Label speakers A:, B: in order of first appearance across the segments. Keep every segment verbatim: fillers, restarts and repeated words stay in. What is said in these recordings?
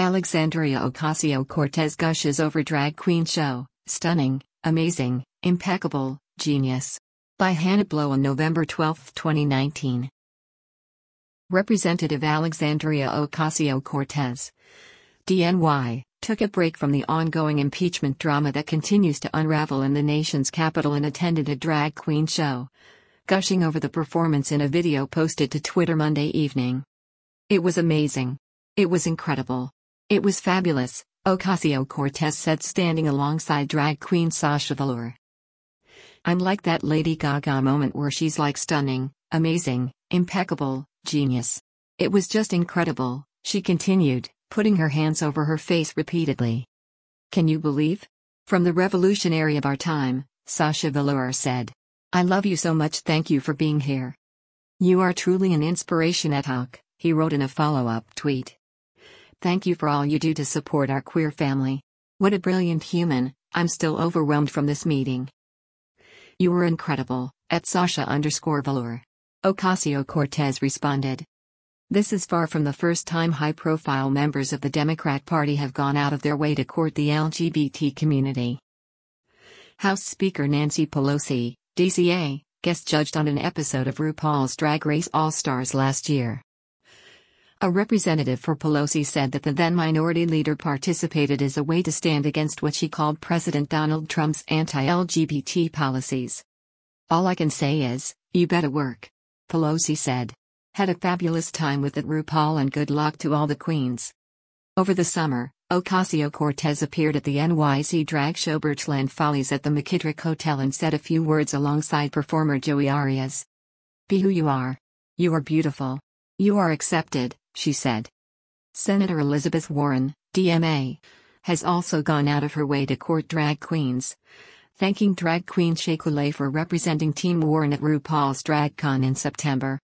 A: Alexandria Ocasio-Cortez gushes over drag queen show, stunning, amazing, impeccable, genius. By Hannah Blow on November twelfth, twenty nineteen. Representative Alexandria Ocasio-Cortez, D N Y, took a break from the ongoing impeachment drama that continues to unravel in the nation's capital and attended a drag queen show, gushing over the performance in a video posted to Twitter Monday evening. "It was amazing. It was incredible. It was fabulous," Ocasio-Cortez said, standing alongside drag queen Sasha Velour. "I'm like that Lady Gaga moment where she's like stunning, amazing, impeccable, genius. It was just incredible," she continued, putting her hands over her face repeatedly. "Can you believe? From the revolutionary of our time," Sasha Velour said. "I love you so much, thank you for being here. You are truly an inspiration at Hawk," he wrote in a follow-up tweet. "Thank you for all you do to support our queer family. What a brilliant human, I'm still overwhelmed from this meeting. You were incredible," at Sasha underscore Velour. Ocasio-Cortez responded. "This is far from the first time high-profile members of the Democrat Party have gone out of their way to court the L G B T community." House Speaker Nancy Pelosi, D C A, guest judged on an episode of RuPaul's Drag Race All-Stars last year. A representative for Pelosi said that the then-minority leader participated as a way to stand against what she called President Donald Trump's anti-L G B T policies. "All I can say is, you better work," Pelosi said. "Had a fabulous time with it, RuPaul, and good luck to all the queens." Over the summer, Ocasio-Cortez appeared at the N Y C drag show Birchland Follies at the McKittrick Hotel and said a few words alongside performer Joey Arias. "Be who you are. You are beautiful. You are accepted," she said. Senator Elizabeth Warren, D M A, has also gone out of her way to court drag queens, thanking drag queen Shea Coulee for representing Team Warren at RuPaul's DragCon in September.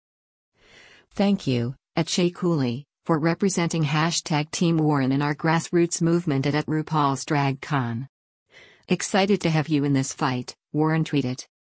A: "Thank you, at Shea Coulee, for representing hashtag Team Warren in our grassroots movement at, at RuPaul's DragCon. Excited to have you in this fight," Warren tweeted.